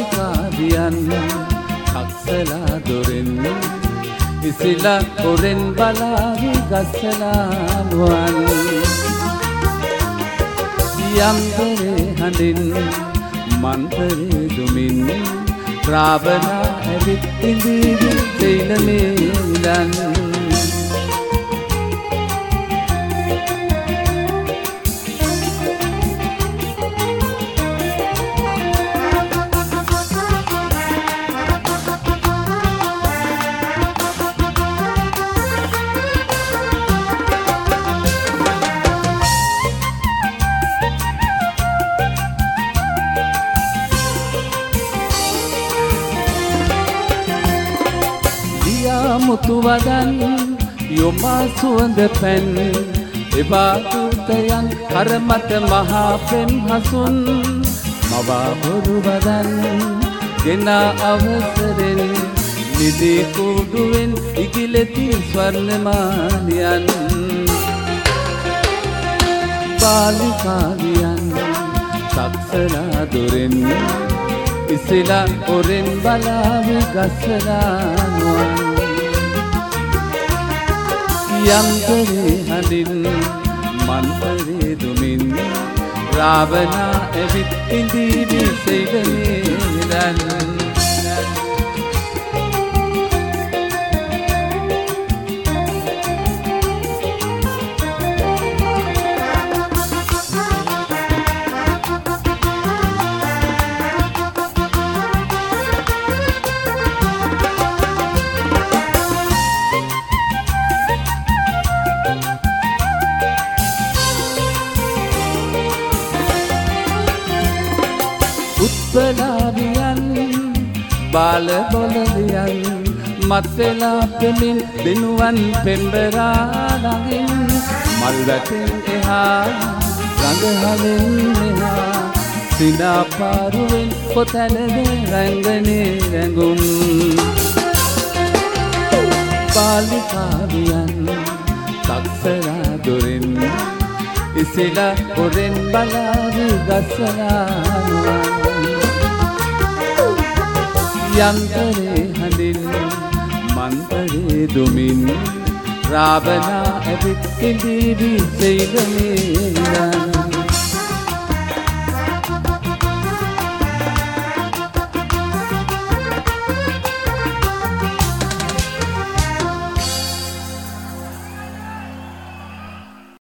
බාලිකාරියන් කක්සලා දොරෙන් ඉසිලා කොරෙන් බලාවි ගස්සලා නුවන් යන්තරේ හඬින් මන්තරේ දුමින් රාවණා ඇවිත් ඉඳීවි තෙයිලමේ ඉඳන් මුතුවදන් යොමා සුවඳ පැන් එබාතුතයන් කරමත මහා පෙම් හසුන් මවා බොරුවදන් ගෙනා අවසරෙන් නිදී කුඩුවෙන් ඉගිලෙති ස්වර්ණමාලියන් බාලිකාරියන් සක්සලා දොරෙන් ඉසිලා ඔරෙන් බලාවි ගස්සලා නුවන් යන්තරේ හඬින් මන්තරේ දුමින් රාවණා ඇවිත් ඉඳීවි තෙයිලමේ ඉඳන් උත්පලාවියන් බාල බොලවියන් මත්වෙලා පෙමින් දෙනුවන් පෙම්බරා ළඟින් මල් වැටෙන් එහා රඟහලෙන් මෙහා සිනා පාරුවෙන් පොතැනද රැංගනේ රැඟුම් බාලිකාවියන් සක්සලා දොරෙන් ඉසිලා කොරෙන් බලාවි ගස්සලා යන්තරේ හඬින් මන්තරේ දුමින් රාවණා ඇවිත් ඉඳීවි තෙයිලමේ ඉඳන්